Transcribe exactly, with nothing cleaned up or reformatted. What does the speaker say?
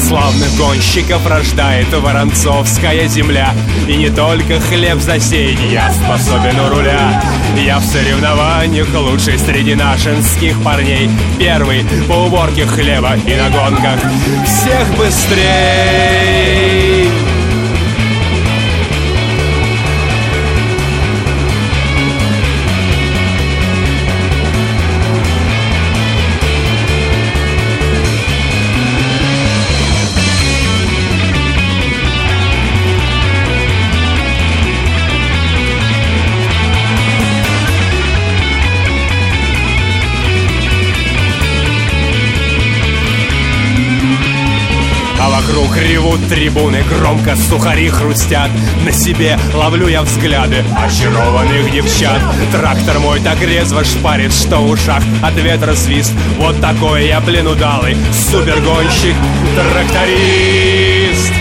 славных гонщиков рождает воронцовская земля. И не только хлеб засеян я способен у руля. Я в соревнованиях лучший среди нашинских парней. Первый по уборке хлеба и на гонках всех быстрей. Вокруг ревут трибуны, громко сухари хрустят. На себе ловлю я взгляды очарованных девчат. Трактор мой так резво шпарит, что в ушах от ветра свист. Вот такой я, блин, удалый супергонщик, тракторист.